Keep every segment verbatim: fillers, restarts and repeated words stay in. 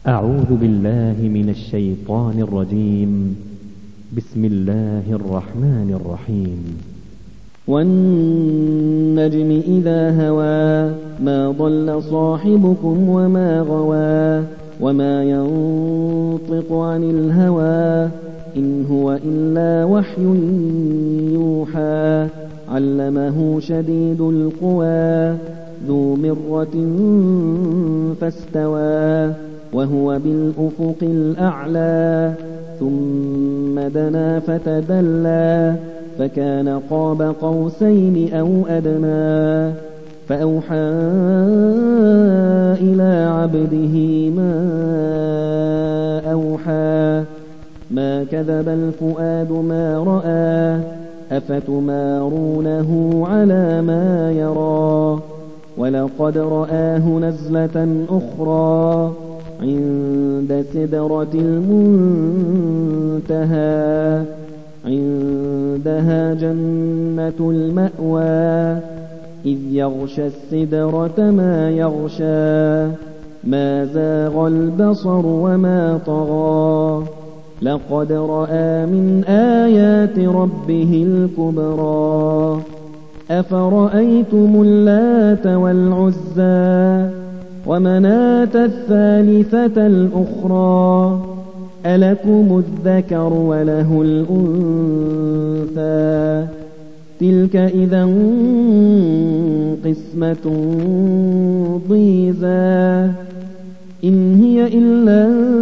أعوذ بالله من الشيطان الرجيم. بسم الله الرحمن الرحيم. والنجم إذا هوى ما ضل صاحبكم وما غوى وما ينطق عن الهوى إن هو إلا وحي يوحى علمه شديد القوى ذو مرة فاستوى وهو بالأفق الأعلى ثم دنا فتدلى فكان قاب قوسين أو أدنى فأوحى إلى عبده ما أوحى ما كذب الفؤاد ما رأى أفتمارونه على ما يرى ولقد رآه نزلة أخرى عند سدرة المنتهى عندها جنة المأوى إذ يغشى السدرة ما يغشى ما زاغ البصر وما طغى لقد رأى من آيات ربه الكبرى أفرأيتم اللات والعزى ومناة الثالثة الأخرى ألكم الذكر وله الأنثى تلك إذا قسمة ضيزى إن هي إلا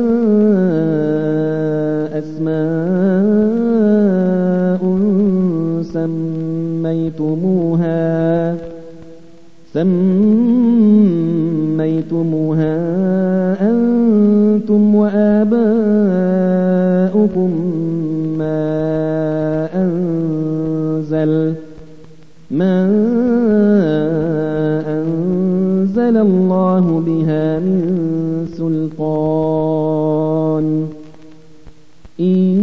أسماء سميتموها سميتموها أنتم وآباؤكم ما أنزل ما أنزل الله بها من سلطان إن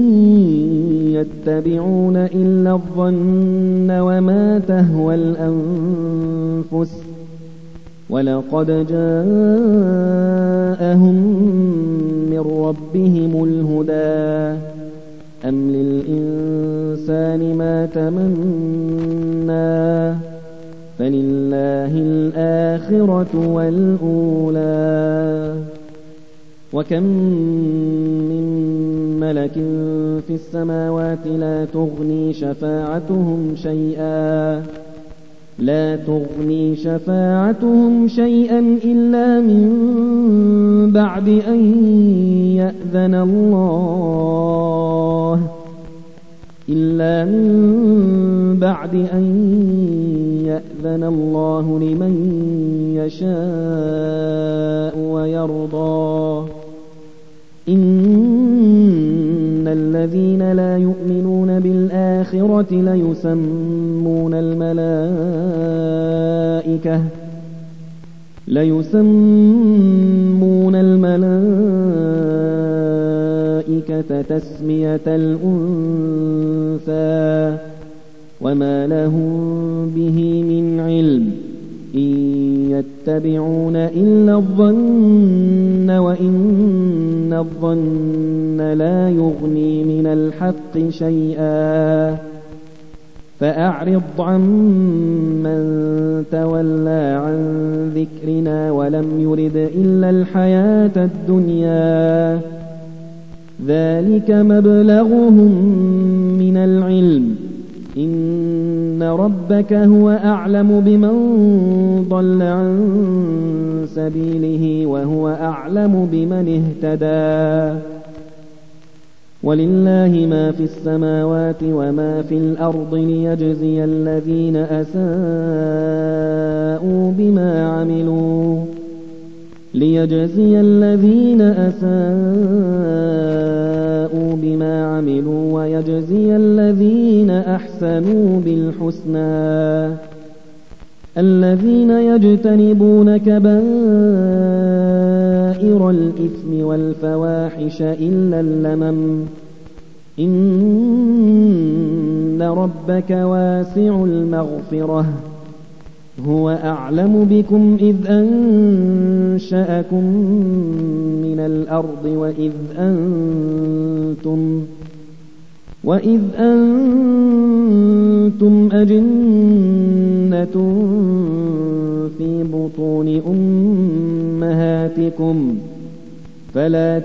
يتبعون إلا الظن وما تهوى الأنفس ولقد جاءهم من ربهم الهدى أم للإنسان ما تمنى فلله الآخرة والأولى وكم من ملك في السماوات لا تغني شفاعتهم شيئا لا تغني شفاعتهم شيئا إلا من بعد أن يأذن الله إلا من بعد أن يأذن الله لمن يشاء ويرضى إن الذين لا يؤمنون بالآخرة ليسمون الملائكة ليسمون الملائكة تسمية الأنثى وما لهم به من علم إن يتبعون إلا الظن وإن الظن لا يغني من الحق شيئا فأعرض عن من تولى عن ذكرنا ولم يرد إلا الحياة الدنيا ذلك مبلغهم من العلم إن ربك هو أعلم بمن ضل عن سبيله وهو أعلم بمن اهتدى ولله ما في السماوات وما في الأرض ليجزي الذين أساءوا بما عملوا ليجزي الذين أساءوا بما عملوا ويجزي الذين أحسنوا بالحسنى الذين يجتنبون كبائر الإثم والفواحش إلا اللمم إن ربك واسع المغفرة هو أعلم بكم إذ أنشأكم من الأرض وإذ أنتم وإذ أنتم أجنة في بطون أمهاتكم فلا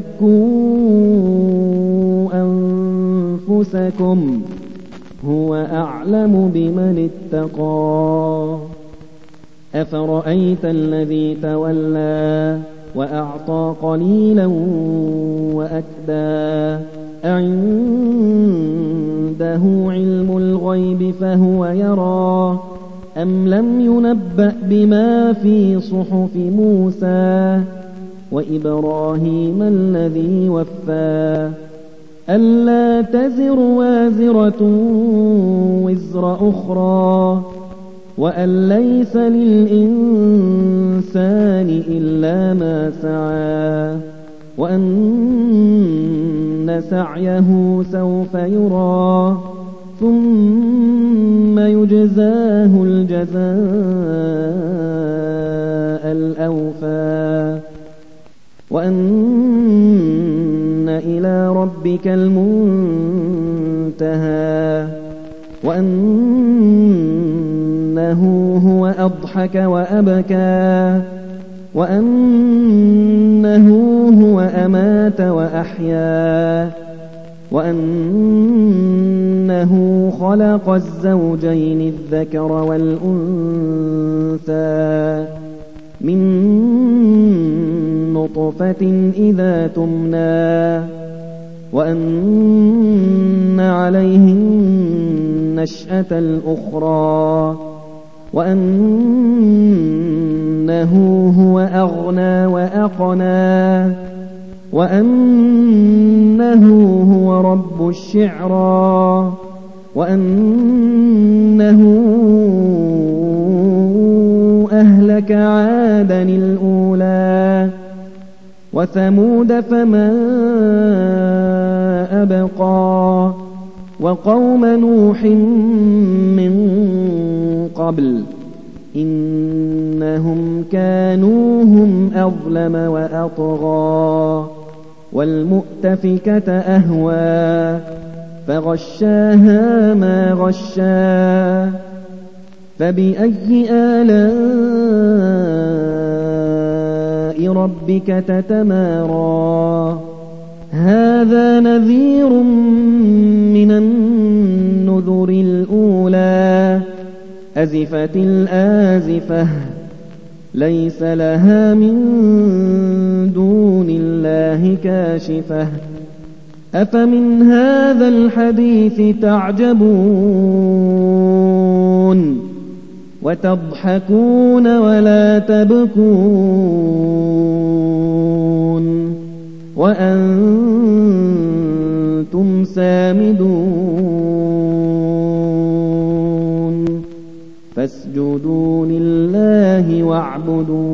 تزكوا أنفسكم هو أعلم بمن اتقى أفرأيت الذي تولى وأعطى قليلا وأكدى أعنده علم الغيب فهو يرى أم لم ينبأ بما في صحف موسى وإبراهيم الذي وفى ألا تزر وازرة وزر أخرى وأن ليس للإنسان إلا ما سعى وأن سعيه سوف يرى ثم يجزاه الجزاء الأوفى وأن إلى ربك المنتهى وأنه هو أضحك وأبكى وأنه هو أمات وأحيا وأنه خلق الزوجين الذكر والأنثى من نطفة إذا تمنى وأن عليه النشأة الأخرى وأنه هو أغنى وأقنى وأنه هو رب الشعرى وأنه أهلك عادا الأولى وثمود فما أبقى وقوم نوح من قبل إنهم كانوا هم أظلم وأطغى والمؤتفكة أهوى فغشاها ما غشا فبأي آلاء ربك تتمارى هذا نذير من النذر الأولى أزفت الآزفة ليس لها من دون الله كاشفة أفمن هذا الحديث تعجبون وتضحكون ولا تبكون وأنتم سامدون فاسجدوا لله واعبدوا